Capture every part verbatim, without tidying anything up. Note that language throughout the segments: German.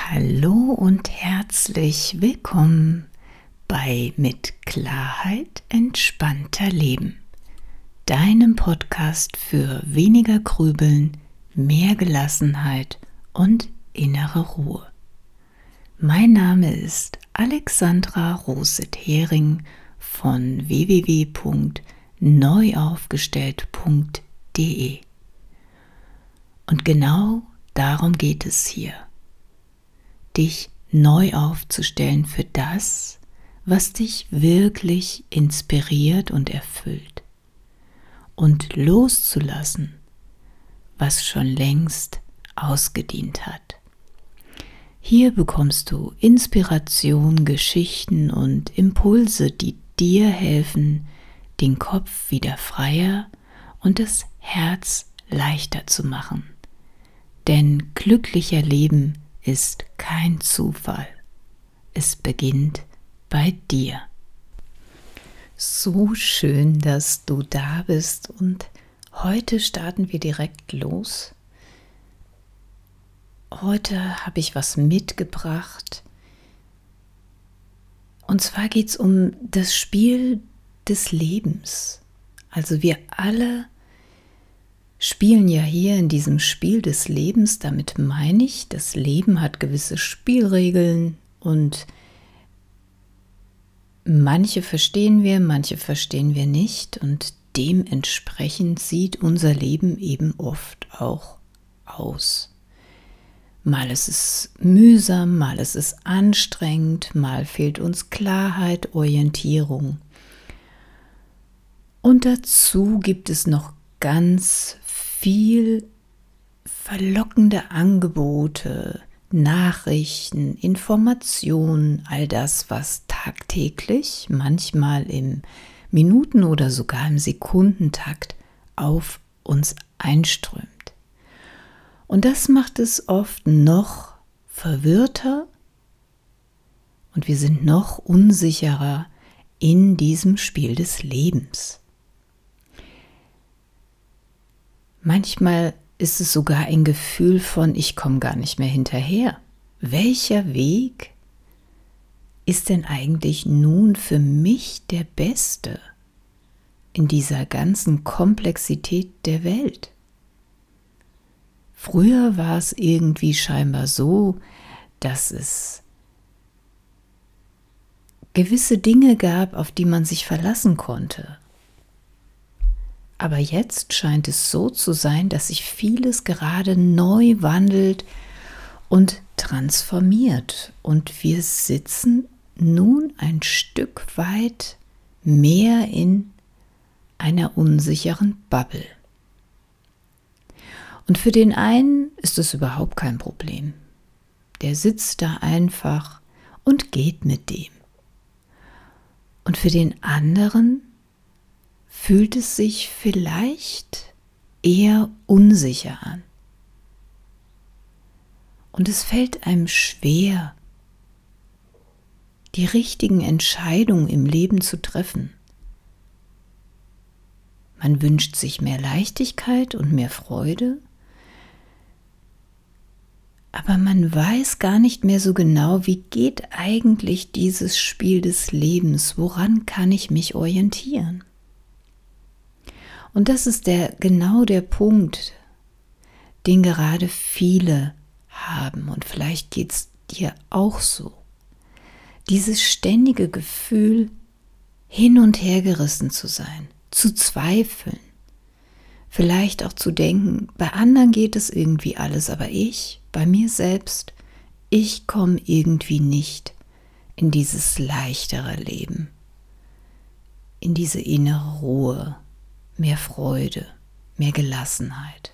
Hallo und herzlich willkommen bei Mit Klarheit entspannter Leben, deinem Podcast für weniger Grübeln, mehr Gelassenheit und innere Ruhe. Mein Name ist Alexandra Roset-Hering von w w w punkt neuaufgestellt punkt de und genau darum geht es hier. Dich neu aufzustellen für das, was dich wirklich inspiriert und erfüllt und loszulassen, was schon längst ausgedient hat. Hier bekommst du Inspiration, Geschichten und Impulse, die dir helfen, den Kopf wieder freier und das Herz leichter zu machen. Denn glücklicher Leben ist kein Zufall. Es beginnt bei dir. So schön, dass du da bist und heute starten wir direkt los. Heute habe ich was mitgebracht und zwar geht es um das Spiel des Lebens. Also wir alle spielen ja hier in diesem Spiel des Lebens, damit meine ich, das Leben hat gewisse Spielregeln und manche verstehen wir, manche verstehen wir nicht und dementsprechend sieht unser Leben eben oft auch aus. Mal ist es mühsam, mal ist es anstrengend, mal fehlt uns Klarheit, Orientierung. Und dazu gibt es noch ganz viel verlockende Angebote, Nachrichten, Informationen, all das, was tagtäglich, manchmal im Minuten- oder sogar im Sekundentakt auf uns einströmt. Und das macht es oft noch verwirrter und wir sind noch unsicherer in diesem Spiel des Lebens. Manchmal ist es sogar ein Gefühl von, ich komme gar nicht mehr hinterher. Welcher Weg ist denn eigentlich nun für mich der beste in dieser ganzen Komplexität der Welt? Früher war es irgendwie scheinbar so, dass es gewisse Dinge gab, auf die man sich verlassen konnte. Aber jetzt scheint es so zu sein, dass sich vieles gerade neu wandelt und transformiert. Und wir sitzen nun ein Stück weit mehr in einer unsicheren Bubble. Und für den einen ist es überhaupt kein Problem. Der sitzt da einfach und geht mit dem. Und für den anderen fühlt es sich vielleicht eher unsicher an. Und es fällt einem schwer, die richtigen Entscheidungen im Leben zu treffen. Man wünscht sich mehr Leichtigkeit und mehr Freude, aber man weiß gar nicht mehr so genau, wie geht eigentlich dieses Spiel des Lebens, woran kann ich mich orientieren? Und das ist der, genau der Punkt, den gerade viele haben. Und vielleicht geht es dir auch so. Dieses ständige Gefühl, hin und her gerissen zu sein, zu zweifeln. Vielleicht auch zu denken, bei anderen geht es irgendwie alles, aber ich, bei mir selbst, ich komme irgendwie nicht in dieses leichtere Leben, in diese innere Ruhe. Mehr Freude, mehr Gelassenheit.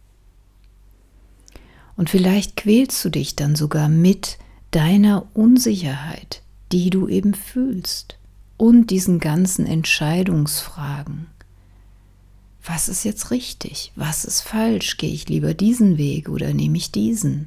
Und vielleicht quälst du dich dann sogar mit deiner Unsicherheit, die du eben fühlst, und diesen ganzen Entscheidungsfragen. Was ist jetzt richtig? Was ist falsch? Gehe ich lieber diesen Weg oder nehme ich diesen?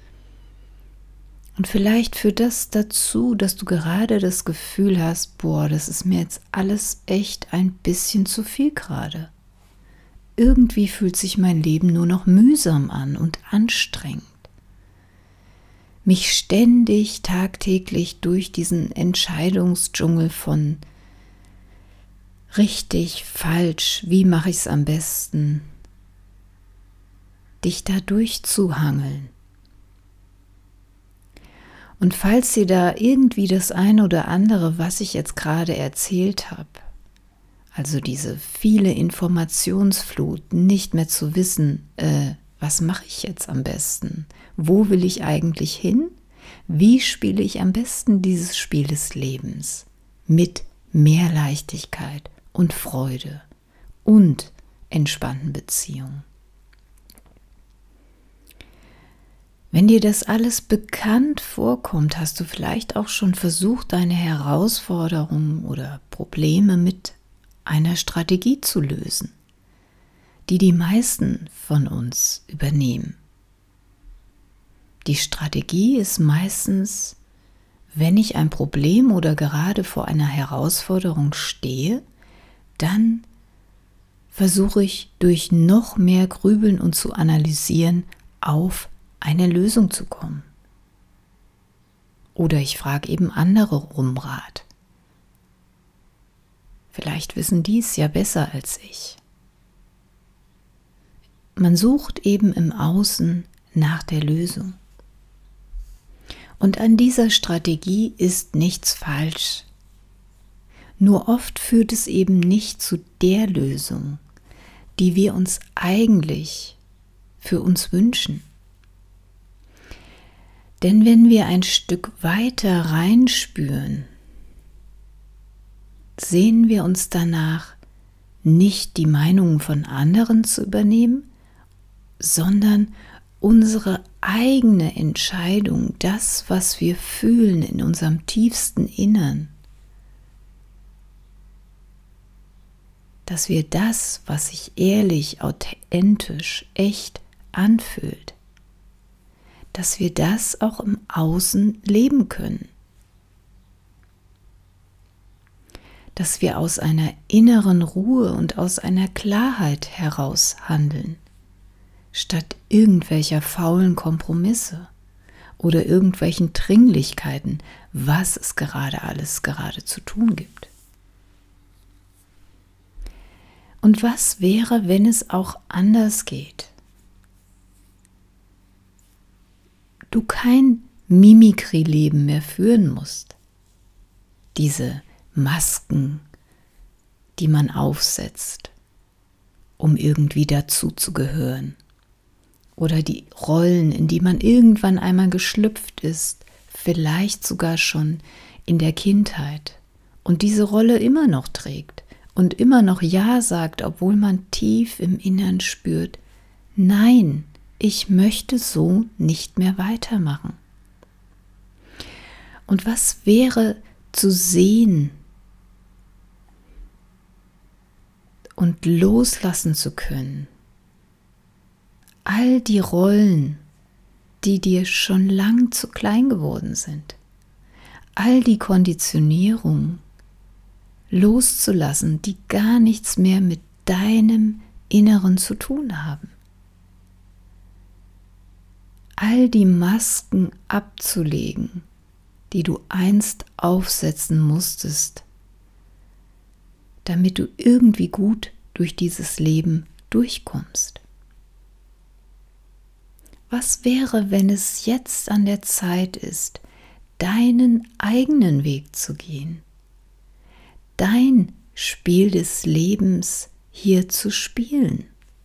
Und vielleicht führt das dazu, dass du gerade das Gefühl hast, boah, das ist mir jetzt alles echt ein bisschen zu viel gerade. Irgendwie fühlt sich mein Leben nur noch mühsam an und anstrengend. mich ständig tagtäglich durch diesen Entscheidungsdschungel von richtig, falsch, wie mache ich es am besten, dich da durchzuhangeln. Und falls dir da irgendwie das eine oder andere, was ich jetzt gerade erzählt habe, also diese viele Informationsflut, nicht mehr zu wissen, äh, was mache ich jetzt am besten, wo will ich eigentlich hin, wie spiele ich am besten dieses Spiel des Lebens mit mehr Leichtigkeit und Freude und entspannten Beziehungen. Wenn dir das alles bekannt vorkommt, hast du vielleicht auch schon versucht, deine Herausforderungen oder Probleme mit einer Strategie zu lösen, die die meisten von uns übernehmen. Die Strategie ist meistens, wenn ich ein Problem oder gerade vor einer Herausforderung stehe, dann versuche ich durch noch mehr Grübeln und zu analysieren auf eine Lösung zu kommen. Oder ich frage eben andere um Rat. Vielleicht wissen die es ja besser als ich. Man sucht eben im Außen nach der Lösung. Und an dieser Strategie ist nichts falsch. Nur oft führt es eben nicht zu der Lösung, die wir uns eigentlich für uns wünschen. Denn wenn wir ein Stück weiter reinspüren, sehen wir uns danach, nicht die Meinungen von anderen zu übernehmen, sondern unsere eigene Entscheidung, das, was wir fühlen in unserem tiefsten Innern, dass wir das, was sich ehrlich, authentisch, echt anfühlt, dass wir das auch im Außen leben können. Dass wir aus einer inneren Ruhe und aus einer Klarheit heraus handeln, statt irgendwelcher faulen Kompromisse oder irgendwelchen Dringlichkeiten, was es gerade alles gerade zu tun gibt. Und was wäre, wenn es auch anders geht? Du kein Mimikry-Leben mehr führen musst. Diese Masken, die man aufsetzt, um irgendwie dazu zu gehören. Oder die Rollen, in die man irgendwann einmal geschlüpft ist, vielleicht sogar schon in der Kindheit und diese Rolle immer noch trägt und immer noch Ja sagt, obwohl man tief im Innern spürt, nein, ich möchte so nicht mehr weitermachen. Und was wäre zu sehen und loslassen zu können? All die Rollen, die dir schon lang zu klein geworden sind. All die Konditionierung loszulassen, die gar nichts mehr mit deinem Inneren zu tun haben. All die Masken abzulegen, die du einst aufsetzen musstest, damit du irgendwie gut durch dieses Leben durchkommst. Was wäre, wenn es jetzt an der Zeit ist, deinen eigenen Weg zu gehen, dein Spiel des Lebens hier zu spielen?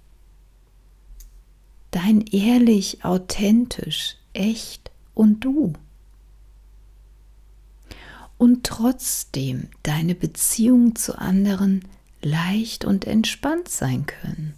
Dein ehrlich, authentisch, echt und du. Und trotzdem deine Beziehung zu anderen leicht und entspannt sein können.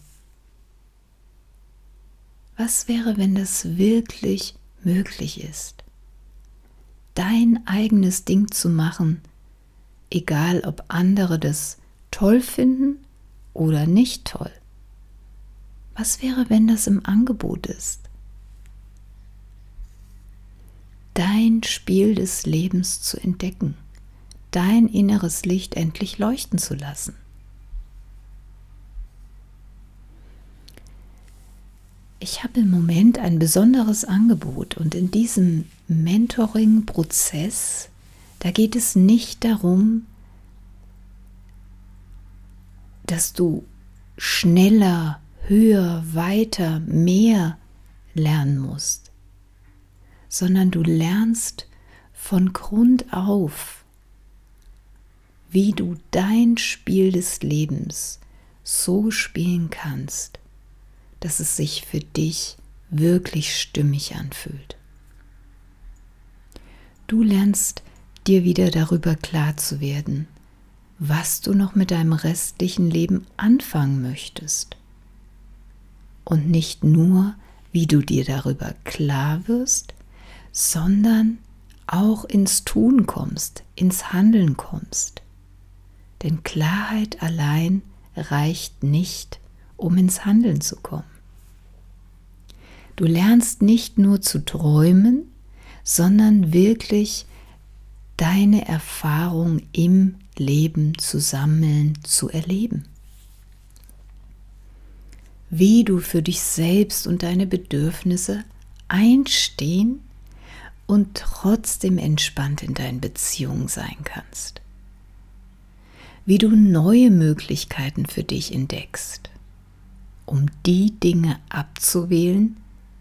Was wäre, wenn das wirklich möglich ist? Dein eigenes Ding zu machen, egal ob andere das toll finden oder nicht toll. Was wäre, wenn das im Angebot ist? Dein Spiel des Lebens zu entdecken, dein inneres Licht endlich leuchten zu lassen. ich habe im Moment ein besonderes Angebot und in diesem Mentoring-Prozess, da geht es nicht darum, dass du schneller, höher, weiter, mehr lernen musst, sondern du lernst von Grund auf, wie du dein Spiel des Lebens so spielen kannst, dass es sich für dich wirklich stimmig anfühlt. Du lernst dir wieder darüber klar zu werden, was du noch mit deinem restlichen Leben anfangen möchtest. Und nicht nur, wie du dir darüber klar wirst, sondern auch ins Tun kommst, ins Handeln kommst. Denn Klarheit allein reicht nicht, um ins Handeln zu kommen. Du lernst nicht nur zu träumen, sondern wirklich deine Erfahrung im Leben zu sammeln, zu erleben. Wie du für dich selbst und deine Bedürfnisse einstehen und trotzdem entspannt in deinen Beziehungen sein kannst. Wie du neue Möglichkeiten für dich entdeckst, um die Dinge abzuwählen,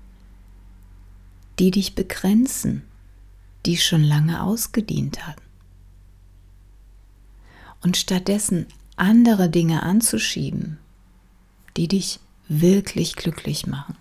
die dich begrenzen, die schon lange ausgedient hatten. Und stattdessen andere Dinge anzuschieben, die dich wirklich glücklich machen.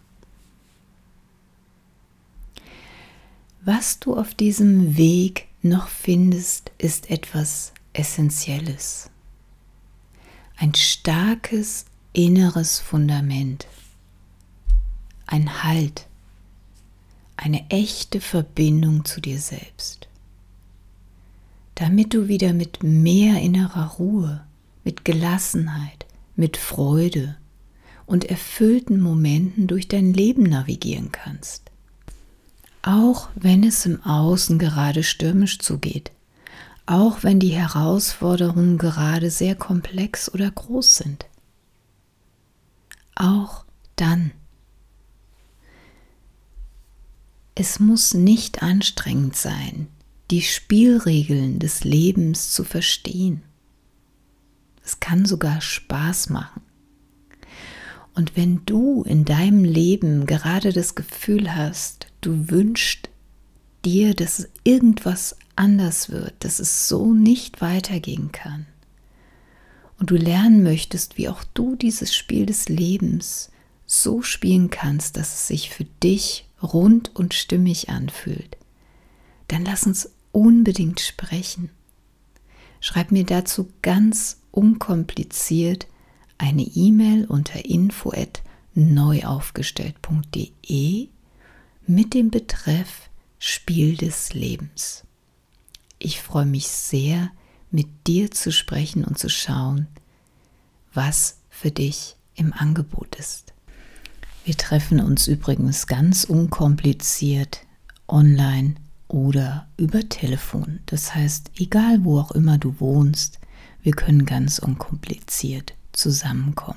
Was du auf diesem Weg noch findest, ist etwas Essentielles. Ein starkes inneres Fundament. Ein Halt. Eine echte Verbindung zu dir selbst. Damit du wieder mit mehr innerer Ruhe, mit Gelassenheit, mit Freude und erfüllten Momenten durch dein Leben navigieren kannst. Auch wenn es im Außen gerade stürmisch zugeht, auch wenn die Herausforderungen gerade sehr komplex oder groß sind. Auch dann. Es muss nicht anstrengend sein, die Spielregeln des Lebens zu verstehen. Es kann sogar Spaß machen. Und wenn du in deinem Leben gerade das Gefühl hast, du wünschst dir, dass irgendwas anders wird, dass es so nicht weitergehen kann und du lernen möchtest, wie auch du dieses Spiel des Lebens so spielen kannst, dass es sich für dich rund und stimmig anfühlt, dann lass uns unbedingt sprechen. Schreib mir dazu ganz unkompliziert eine E-Mail unter info at neuaufgestellt punkt de mit dem Betreff Spiel des Lebens. Ich freue mich sehr, mit dir zu sprechen und zu schauen, was für dich im Angebot ist. Wir treffen uns übrigens ganz unkompliziert online oder über Telefon. Das heißt, egal wo auch immer du wohnst, wir können ganz unkompliziert zusammenkommen.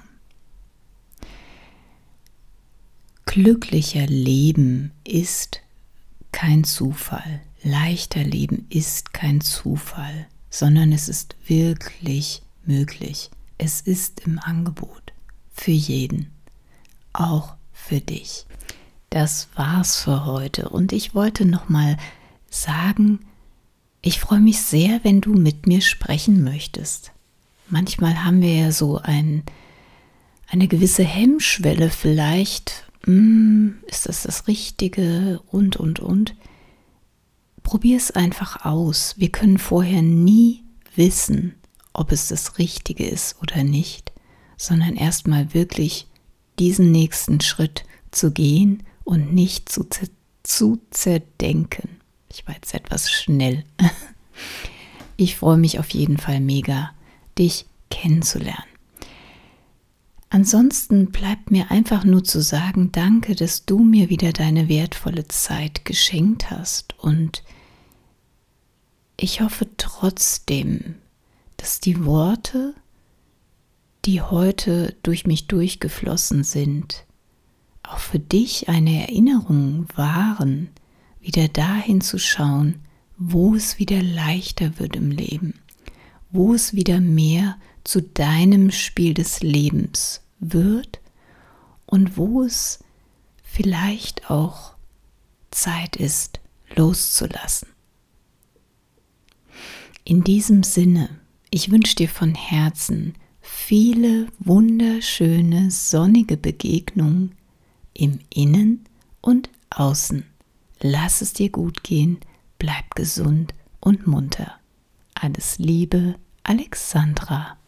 Glücklicher Leben ist kein Zufall. Leichter Leben ist kein Zufall, sondern es ist wirklich möglich. Es ist im Angebot für jeden, auch für dich. Das war's für heute und ich wollte nochmal sagen, ich freue mich sehr, wenn du mit mir sprechen möchtest. Manchmal haben wir ja so ein, eine gewisse Hemmschwelle vielleicht, hm, ist das das Richtige und, und, und. Probier es einfach aus. Wir können vorher nie wissen, ob es das Richtige ist oder nicht, sondern erstmal wirklich diesen nächsten Schritt zu gehen und nicht zu, zu zerdenken. Ich war jetzt etwas schnell. Ich freue mich auf jeden Fall mega, dich kennenzulernen. Ansonsten bleibt mir einfach nur zu sagen, danke, dass du mir wieder deine wertvolle Zeit geschenkt hast und ich hoffe trotzdem, dass die Worte, die heute durch mich durchgeflossen sind, auch für dich eine Erinnerung waren, wieder dahin zu schauen, wo es wieder leichter wird im Leben, wo es wieder mehr zu deinem Spiel des Lebens wird und wo es vielleicht auch Zeit ist, loszulassen. In diesem Sinne, ich wünsche dir von Herzen viele wunderschöne, sonnige Begegnungen im Innen und Außen. Lass es dir gut gehen, bleib gesund und munter. Alles Liebe, Alexandra.